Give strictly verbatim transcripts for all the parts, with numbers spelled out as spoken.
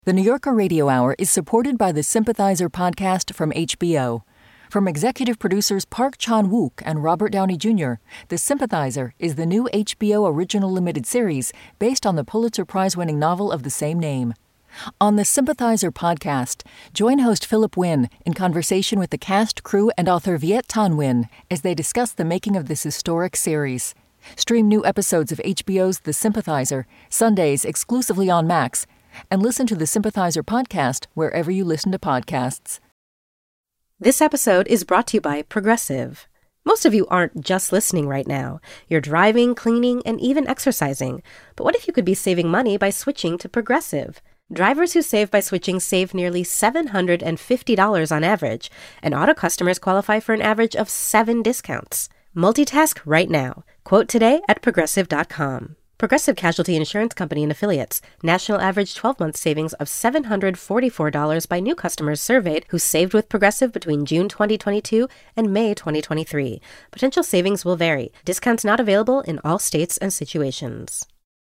The New Yorker Radio Hour is supported by the Sympathizer podcast from H B O. From executive producers Park Chan-wook and Robert Downey Junior, The Sympathizer is the new H B O original limited series based on the Pulitzer Prize-winning novel of the same name. On the Sympathizer podcast, join host Philip Wynn in conversation with the cast, crew, and author Viet Thanh Nguyen as they discuss the making of this historic series. Stream new episodes of H B O's The Sympathizer, Sundays exclusively on Max, and listen to the Sympathizer podcast wherever you listen to podcasts. This episode is brought to you by Progressive. Most of you aren't just listening right now. You're driving, cleaning, and even exercising. But what if you could be saving money by switching to Progressive? Drivers who save by switching save nearly seven hundred fifty dollars on average, and auto customers qualify for an average of seven discounts. Multitask right now. Quote today at progressive dot com. Progressive Casualty Insurance Company and Affiliates. National average twelve-month savings of seven hundred forty-four dollars by new customers surveyed who saved with Progressive between June twenty twenty-two and May twenty twenty-three. Potential savings will vary. Discounts not available in all states and situations.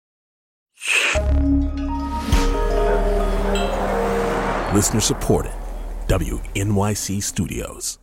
Listener supported. W N Y C Studios.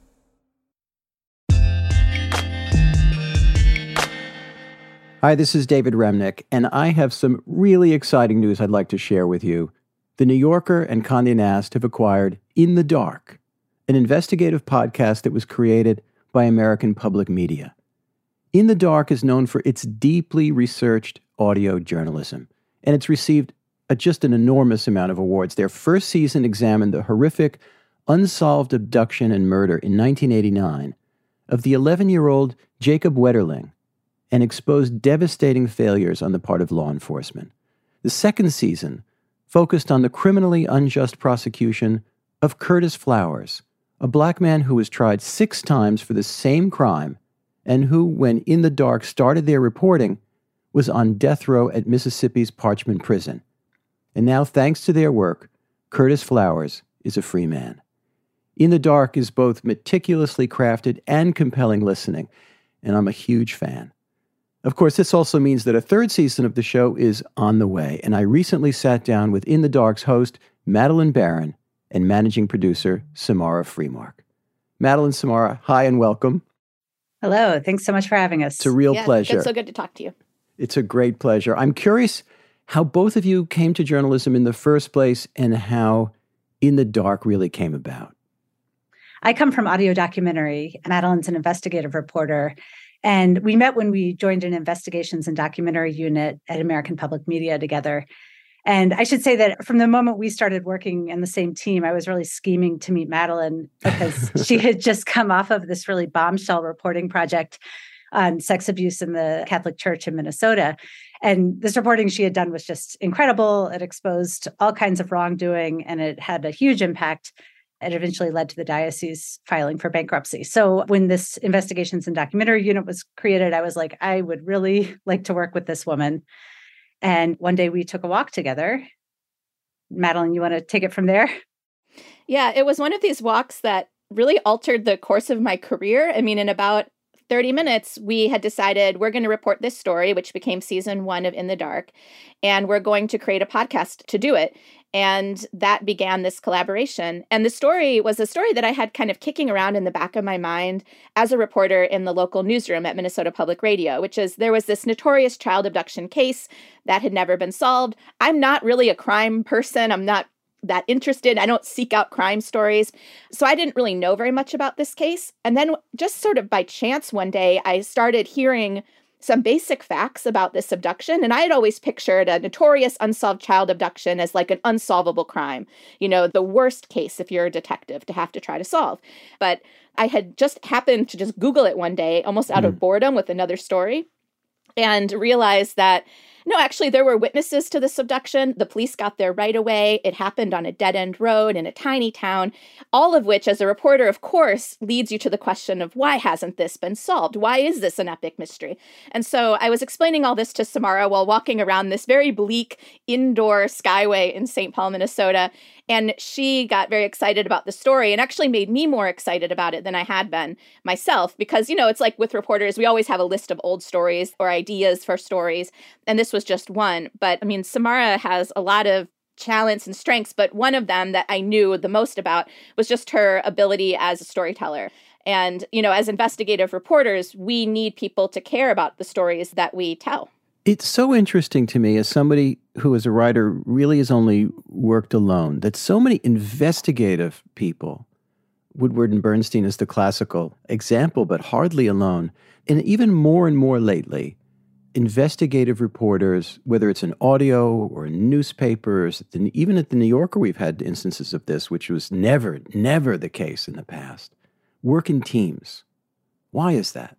Hi, this is David Remnick, and I have some really exciting news I'd like to share with you. The New Yorker and Condé Nast have acquired In the Dark, an investigative podcast that was created by American Public Media. In the Dark is known for its deeply researched audio journalism, and it's received a, just an enormous amount of awards. Their first season examined the horrific, unsolved abduction and murder in nineteen eighty-nine of the eleven-year-old Jacob Wetterling, and exposed devastating failures on the part of law enforcement. The second season focused on the criminally unjust prosecution of Curtis Flowers, a black man who was tried six times for the same crime and who, when In the Dark started their reporting, was on death row at Mississippi's Parchman Prison. And now, thanks to their work, Curtis Flowers is a free man. In the Dark is both meticulously crafted and compelling listening, and I'm a huge fan. Of course, this also means that a third season of the show is on the way, and I recently sat down with In the Dark's host, Madeleine Baran, and managing producer, Samara Freemark. Madeleine, Samara, hi and welcome. Hello. Thanks so much for having us. It's a real yeah, pleasure. It's so good to talk to you. It's a great pleasure. I'm curious how both of you came to journalism in the first place and how In the Dark really came about. I come from audio documentary. Madeleine's an investigative reporter. And we met when we joined an investigations and documentary unit at American Public Media together. And I should say that from the moment we started working in the same team, I was really scheming to meet Madeleine because she had just come off of this really bombshell reporting project on sex abuse in the Catholic Church in Minnesota. And this reporting she had done was just incredible. It exposed all kinds of wrongdoing, and it had a huge impact. It eventually led to the diocese filing for bankruptcy. So when this investigations and documentary unit was created, I was like, I would really like to work with this woman. And one day we took a walk together. Madeleine, you want to take it from there? Yeah, it was one of these walks that really altered the course of my career. I mean, in about thirty minutes, we had decided we're going to report this story, which became season one of In the Dark, and we're going to create a podcast to do it. And that began this collaboration. And the story was a story that I had kind of kicking around in the back of my mind as a reporter in the local newsroom at Minnesota Public Radio, which is there was this notorious child abduction case that had never been solved. I'm not really a crime person. I'm not that interested. I don't seek out crime stories. So I didn't really know very much about this case. And then just sort of by chance one day, I started hearing some basic facts about this abduction. And I had always pictured a notorious unsolved child abduction as like an unsolvable crime, you know, the worst case if you're a detective to have to try to solve. But I had just happened to just Google it one day, almost out mm. of boredom with another story, and realized that no, actually, there were witnesses to this abduction. The police got there right away. It happened on a dead-end road in a tiny town, all of which, as a reporter, of course, leads you to the question of why hasn't this been solved? Why is this an epic mystery? And so I was explaining all this to Samara while walking around this very bleak indoor skyway in Saint Paul, Minnesota. And she got very excited about the story and actually made me more excited about it than I had been myself. Because, you know, it's like with reporters, we always have a list of old stories or ideas for stories. And this was just one. But I mean, Samara has a lot of talents and strengths, but one of them that I knew the most about was just her ability as a storyteller. And, you know, as investigative reporters, we need people to care about the stories that we tell. It's so interesting to me, as somebody who as a writer really has only worked alone, that so many investigative people, Woodward and Bernstein is the classical example, but hardly alone, and even more and more lately, investigative reporters, whether it's in audio or in newspapers, even at the New Yorker we've had instances of this, which was never, never the case in the past, work in teams. Why is that?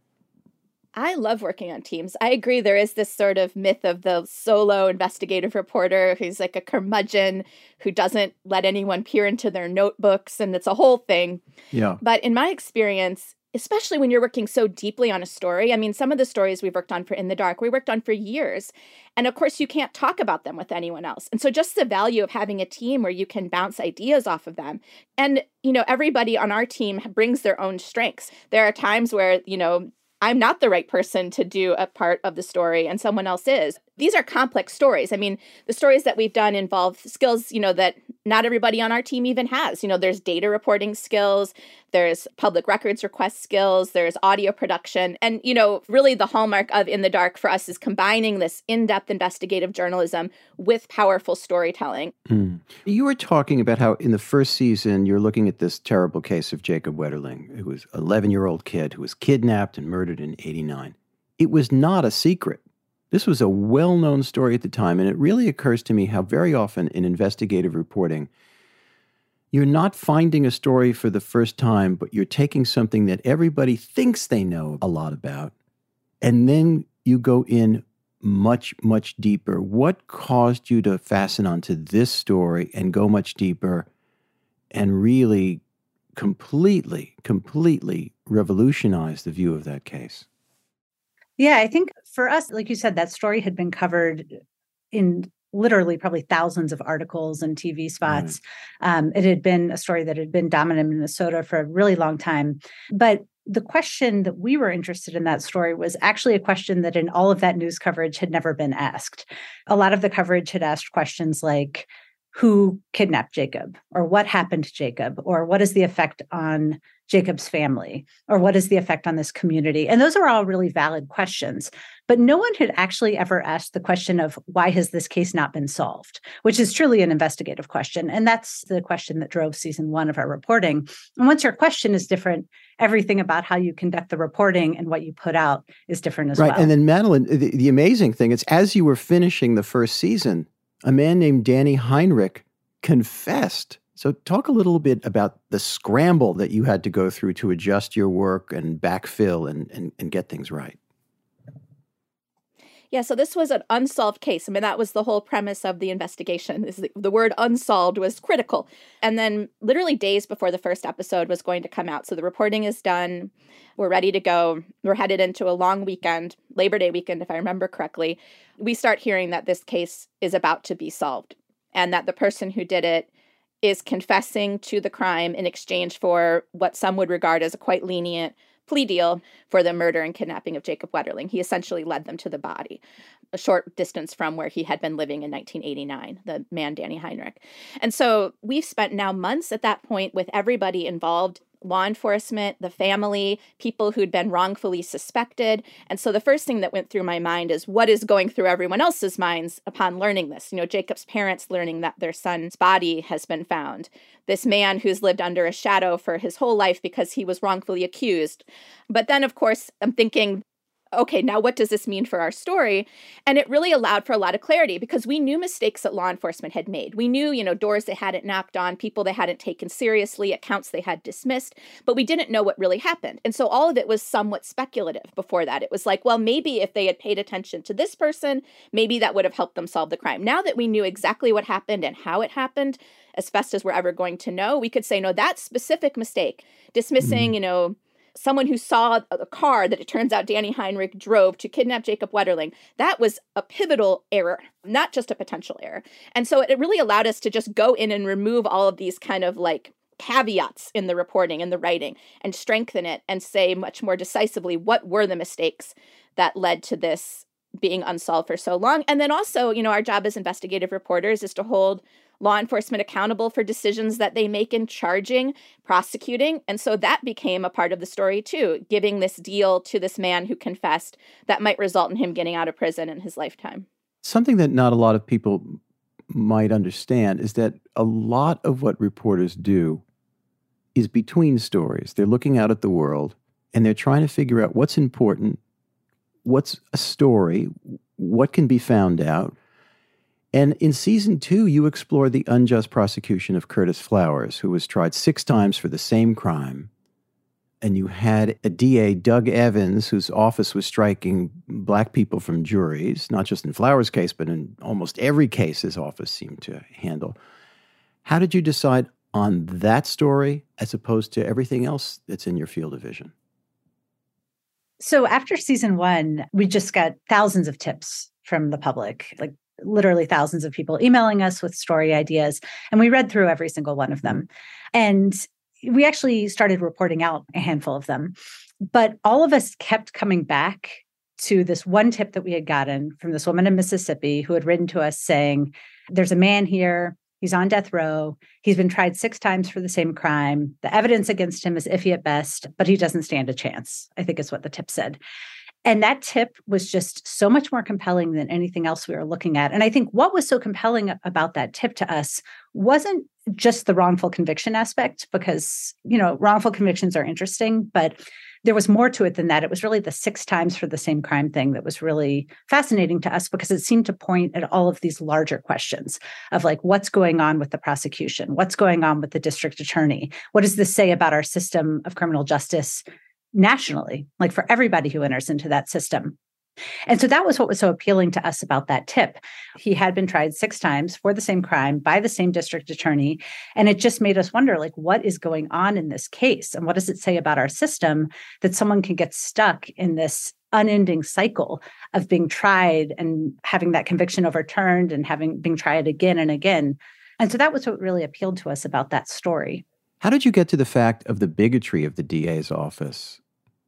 I love working on teams. I agree. There is this sort of myth of the solo investigative reporter who's like a curmudgeon who doesn't let anyone peer into their notebooks, and it's a whole thing. Yeah. But in my experience, especially when you're working so deeply on a story, I mean, some of the stories we've worked on for In the Dark, we worked on for years. And of course, you can't talk about them with anyone else. And so just the value of having a team where you can bounce ideas off of them. And, you know, everybody on our team brings their own strengths. There are times where, you know, I'm not the right person to do a part of the story and someone else is. These are complex stories. I mean, the stories that we've done involve skills, you know, that not everybody on our team even has. You know, there's data reporting skills, there's public records request skills, there's audio production. And, you know, really the hallmark of In the Dark for us is combining this in-depth investigative journalism with powerful storytelling. Mm. You were talking about how in the first season, you're looking at this terrible case of Jacob Wetterling, who was an eleven-year-old kid who was kidnapped and murdered in eighty-nine. It was not a secret. This was a well-known story at the time, and it really occurs to me how very often in investigative reporting, you're not finding a story for the first time, but you're taking something that everybody thinks they know a lot about, and then you go in much, much deeper. What caused you to fasten onto this story and go much deeper and really completely, completely revolutionize the view of that case? Yeah, I think for us, like you said, that story had been covered in literally probably thousands of articles and T V spots. Right. Um, it had been a story that had been dominant in Minnesota for a really long time. But the question that we were interested in that story was actually a question that in all of that news coverage had never been asked. A lot of the coverage had asked questions like, who kidnapped Jacob? Or what happened to Jacob? Or what is the effect on Jacob's family? Or what is the effect on this community? And those are all really valid questions. But no one had actually ever asked the question of why has this case not been solved, which is truly an investigative question. And that's the question that drove season one of our reporting. And once your question is different, everything about how you conduct the reporting and what you put out is different as right. well. Right. And then, Madeline, the, the amazing thing is as you were finishing the first season, a man named Danny Heinrich confessed. So talk a little bit about the scramble that you had to go through to adjust your work and backfill and, and, and get things right. Yeah, so this was an unsolved case. I mean, that was the whole premise of the investigation. Is the, the word unsolved was critical. And then literally days before the first episode was going to come out. So the reporting is done. We're ready to go. We're headed into a long weekend, Labor Day weekend, if I remember correctly. We start hearing that this case is about to be solved and that the person who did it is confessing to the crime in exchange for what some would regard as a quite lenient plea deal for the murder and kidnapping of Jacob Wetterling. He essentially led them to the body, a short distance from where he had been living in nineteen eighty-nine, the man Danny Heinrich. And so we've spent now months at that point with everybody involved, law enforcement, the family, people who'd been wrongfully suspected. And so the first thing that went through my mind is what is going through everyone else's minds upon learning this? You know, Jacob's parents learning that their son's body has been found. This man who's lived under a shadow for his whole life because he was wrongfully accused. But then, of course, I'm thinking, okay, now what does this mean for our story? And it really allowed for a lot of clarity because we knew mistakes that law enforcement had made. We knew, you know, doors they hadn't knocked on, people they hadn't taken seriously, accounts they had dismissed, but we didn't know what really happened. And so all of it was somewhat speculative before that. It was like, well, maybe if they had paid attention to this person, maybe that would have helped them solve the crime. Now that we knew exactly what happened and how it happened, as best as we're ever going to know, we could say, no, that specific mistake, dismissing, mm-hmm. you know, someone who saw a car that it turns out Danny Heinrich drove to kidnap Jacob Wetterling, that was a pivotal error, not just a potential error. And so it really allowed us to just go in and remove all of these kind of like caveats in the reporting and the writing and strengthen it and say much more decisively what were the mistakes that led to this being unsolved for so long. And then also, you know, our job as investigative reporters is to hold law enforcement accountable for decisions that they make in charging, prosecuting. And so that became a part of the story too, giving this deal to this man who confessed that might result in him getting out of prison in his lifetime. Something that not a lot of people might understand is that a lot of what reporters do is between stories. They're looking out at the world and they're trying to figure out what's important, what's a story, what can be found out. And in season two, you explore the unjust prosecution of Curtis Flowers, who was tried six times for the same crime. And you had a D A, Doug Evans, whose office was striking black people from juries, not just in Flowers' case, but in almost every case his office seemed to handle. How did you decide on that story as opposed to everything else that's in your field of vision? So after season one, we just got thousands of tips from the public, like literally thousands of people emailing us with story ideas. And we read through every single one of them. And we actually started reporting out a handful of them. But all of us kept coming back to this one tip that we had gotten from this woman in Mississippi who had written to us saying, there's a man here. He's on death row. He's been tried six times for the same crime. The evidence against him is iffy at best, but he doesn't stand a chance, I think is what the tip said. And that tip was just so much more compelling than anything else we were looking at. And I think what was so compelling about that tip to us wasn't just the wrongful conviction aspect, because, you know, wrongful convictions are interesting, but there was more to it than that. It was really the six times for the same crime thing that was really fascinating to us, because it seemed to point at all of these larger questions of like, what's going on with the prosecution? What's going on with the district attorney? What does this say about our system of criminal justice nationally, like for everybody who enters into that system? And so that was what was so appealing to us about that tip. He had been tried six times for the same crime by the same district attorney. And it just made us wonder, like, what is going on in this case? And what does it say about our system that someone can get stuck in this unending cycle of being tried and having that conviction overturned and having being tried again and again? And so that was what really appealed to us about that story. How did you get to the fact of the bigotry of the D A's office?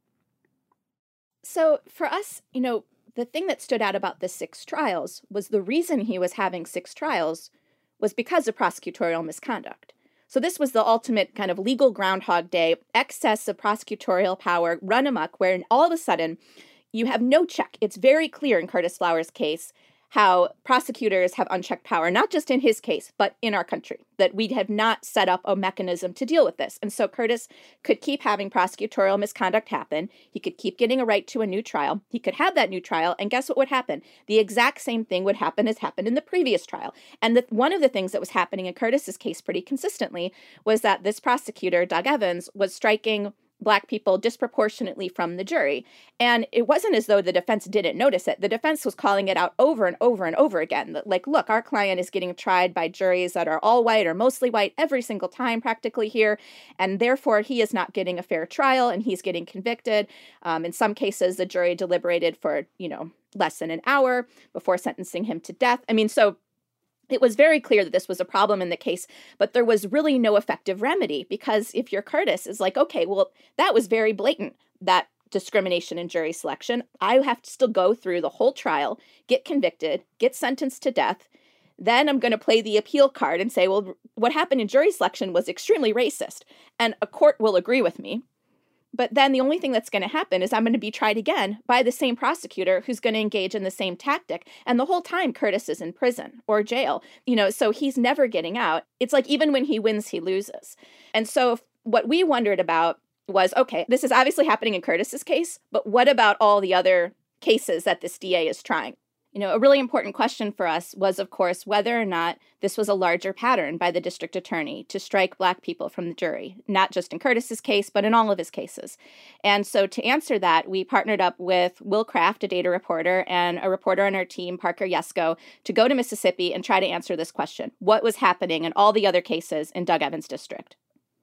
So for us, you know, the thing that stood out about the six trials was the reason he was having six trials was because of prosecutorial misconduct. So this was the ultimate kind of legal Groundhog Day, excess of prosecutorial power, run amok, where all of a sudden you have no check. It's very clear in Curtis Flowers' case how prosecutors have unchecked power, not just in his case, but in our country, that we have not set up a mechanism to deal with this. And so Curtis could keep having prosecutorial misconduct happen. He could keep getting a right to a new trial. He could have that new trial. And guess what would happen? The exact same thing would happen as happened in the previous trial. And the, one of the things that was happening in Curtis's case pretty consistently was that this prosecutor, Doug Evans, was striking Black people disproportionately from the jury. And it wasn't as though the defense didn't notice it. The defense was calling it out over and over and over again. Like, look, our client is getting tried by juries that are all white or mostly white every single time practically here. And therefore, he is not getting a fair trial and he's getting convicted. Um, in some cases, the jury deliberated for, you know, less than an hour before sentencing him to death. I mean, so it was very clear that this was a problem in the case, but there was really no effective remedy, because if you're Curtis, is like, okay, well, that was very blatant, that discrimination in jury selection. I have to still go through the whole trial, get convicted, get sentenced to death. Then I'm going to play the appeal card and say, well, what happened in jury selection was extremely racist. And a court will agree with me. But then the only thing that's going to happen is I'm going to be tried again by the same prosecutor who's going to engage in the same tactic. And the whole time Curtis is in prison or jail, you know, so he's never getting out. It's like even when he wins, he loses. And so what we wondered about was, okay, this is obviously happening in Curtis's case, but what about all the other cases that this D A is trying? You know, a really important question for us was, of course, whether or not this was a larger pattern by the district attorney to strike Black people from the jury, not just in Curtis's case, but in all of his cases. And so to answer that, we partnered up with Will Kraft, a data reporter, and a reporter on our team, Parker Yesko, to go to Mississippi and try to answer this question. What was happening in all the other cases in Doug Evans' district?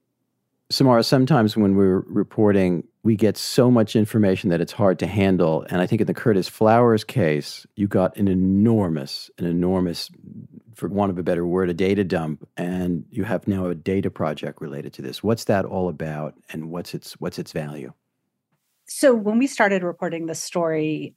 Samara, sometimes when we're reporting, we get so much information that it's hard to handle. And I think in the Curtis Flowers case, you got an enormous, an enormous, for want of a better word, a data dump. And you have now a data project related to this. What's that all about, and what's its what's its value? So when we started reporting this story,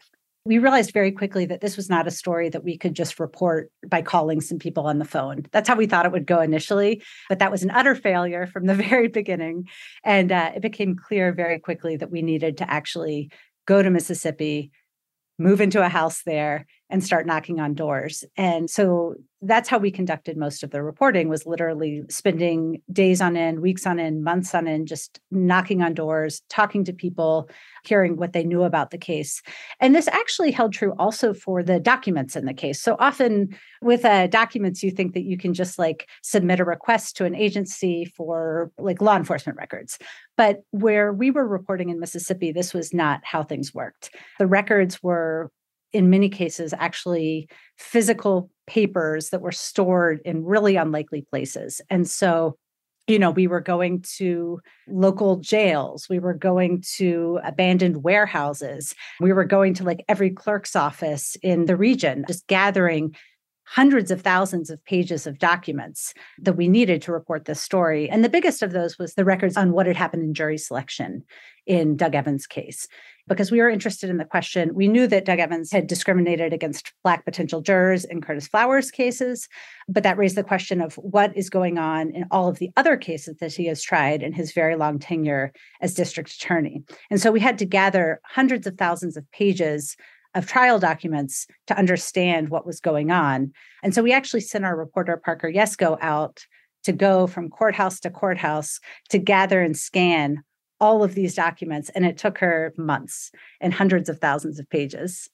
we realized very quickly that this was not a story that we could just report by calling some people on the phone. That's how we thought it would go initially, but that was an utter failure from the very beginning. And uh, it became clear very quickly that we needed to actually go to Mississippi, move into a house there, and start knocking on doors. And so that's how we conducted most of the reporting, was literally spending days on end, weeks on end, months on end, just knocking on doors, talking to people, hearing what they knew about the case. And this actually held true also for the documents in the case. So often with uh, documents, you think that you can just like submit a request to an agency for like law enforcement records. But where we were reporting in Mississippi, this was not how things worked. The records were, in many cases, actually physical papers that were stored in really unlikely places. And so, you know, we were going to local jails. We were going to abandoned warehouses. We were going to like every clerk's office in the region, just gathering hundreds of thousands of pages of documents that we needed to report this story. And the biggest of those was the records on what had happened in jury selection in Doug Evans' case. Because we were interested in the question, we knew that Doug Evans had discriminated against Black potential jurors in Curtis Flowers' cases, but that raised the question of what is going on in all of the other cases that he has tried in his very long tenure as district attorney. And so we had to gather hundreds of thousands of pages of trial documents to understand what was going on. And so we actually sent our reporter, Parker Yesko, out to go from courthouse to courthouse to gather and scan all of these documents. And it took her months and hundreds of thousands of pages.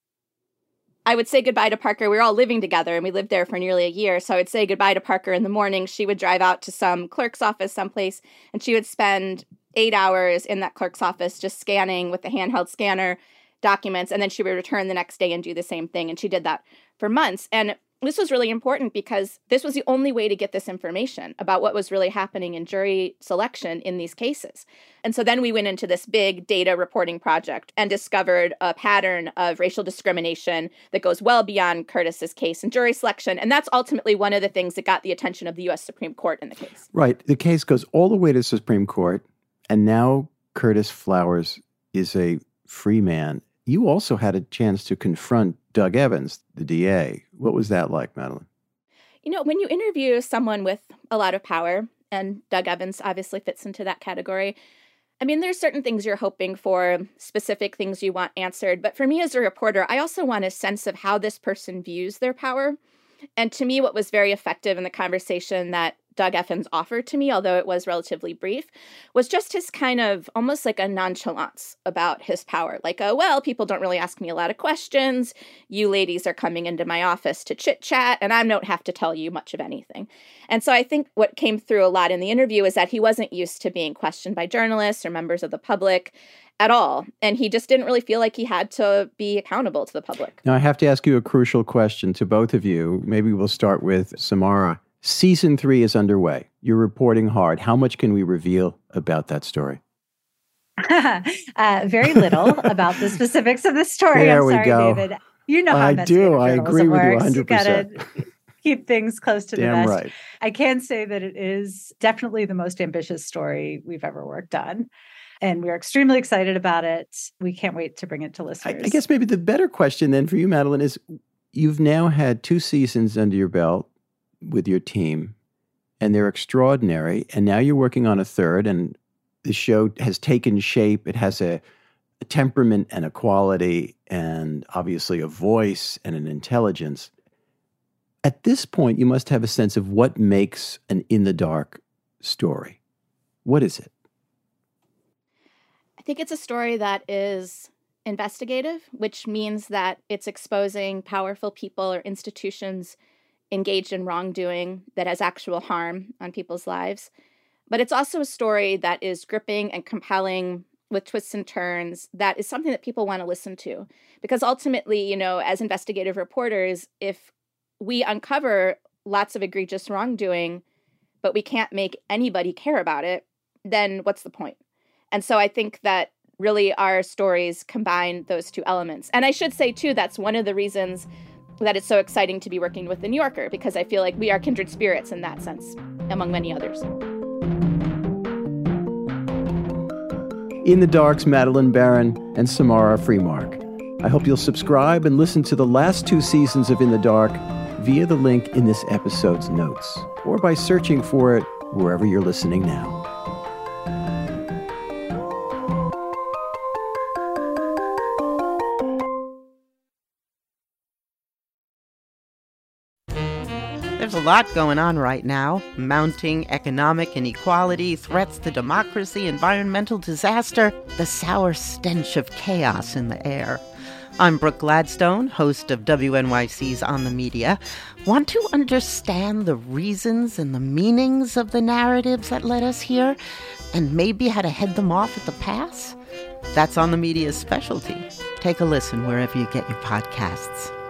I would say goodbye to Parker. We were all living together and we lived there for nearly a year. So I would say goodbye to Parker in the morning. She would drive out to some clerk's office someplace and she would spend eight hours in that clerk's office just scanning with the handheld scanner documents. And then she would return the next day and do the same thing. And she did that for months. And this was really important because this was the only way to get this information about what was really happening in jury selection in these cases. And so then we went into this big data reporting project and discovered a pattern of racial discrimination that goes well beyond Curtis's case in jury selection. And that's ultimately one of the things that got the attention of the U S Supreme Court in the case. Right. The case goes all the way to the Supreme Court. And now Curtis Flowers is a free man. You also had a chance to confront Doug Evans, the D A. What was that like, Madeline? You know, when you interview someone with a lot of power, and Doug Evans obviously fits into that category, I mean, there's certain things you're hoping for, specific things you want answered. But for me as a reporter, I also want a sense of how this person views their power. And to me, what was very effective in the conversation that Doug Evans offered to me, although it was relatively brief, was just his kind of almost like a nonchalance about his power. Like, oh, well, people don't really ask me a lot of questions. You ladies are coming into my office to chit chat, and I don't have to tell you much of anything. And so I think what came through a lot in the interview is that he wasn't used to being questioned by journalists or members of the public at all. And he just didn't really feel like he had to be accountable to the public. Now, I have to ask you a crucial question to both of you. Maybe we'll start with Samara. Season three is underway. You're reporting hard. How much can we reveal about that story? uh, very little about the specifics of the story. There I'm we sorry, go. David. You know how I investigative do. I agree with you one hundred percent. You gotta keep things close to Damn the vest. right. I can say that it is definitely the most ambitious story we've ever worked on. And we're extremely excited about it. We can't wait to bring it to listeners. I, I guess maybe the better question then for you, Madeline, is you've now had two seasons under your belt with your team, and they're extraordinary. And now you're working on a third, and the show has taken shape. It has a, a temperament and a quality, and obviously a voice and an intelligence. At this point, you must have a sense of what makes an in-the-dark story. What is it? I think it's a story that is investigative, which means that it's exposing powerful people or institutions engaged in wrongdoing that has actual harm on people's lives. But it's also a story that is gripping and compelling with twists and turns that is something that people want to listen to. Because ultimately, you know, as investigative reporters, if we uncover lots of egregious wrongdoing, but we can't make anybody care about it, then what's the point? And so I think that really our stories combine those two elements. And I should say, too, that's one of the reasons that it's so exciting to be working with The New Yorker, because I feel like we are kindred spirits in that sense, among many others. In the Dark's Madeline Barron and Samara Freemark. I hope you'll subscribe and listen to the last two seasons of In the Dark via the link in this episode's notes, or by searching for it wherever you're listening now. There's a lot going on right now. Mounting economic inequality, threats to democracy, environmental disaster, the sour stench of chaos in the air. I'm Brooke Gladstone, host of W N Y C's On the Media. Want to understand the reasons and the meanings of the narratives that led us here, and maybe how to head them off at the pass? That's On the Media's specialty. Take a listen wherever you get your podcasts.